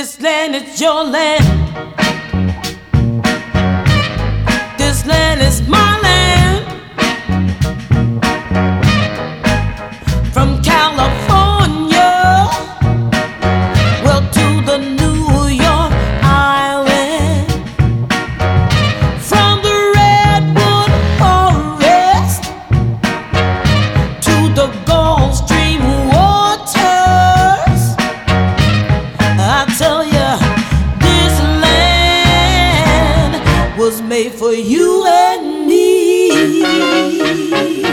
This land is your land. This land is my land. From California, well, to the New York Island. From the redwood forest to the Gulf Stream waters, I tell you, this land was made for you and me.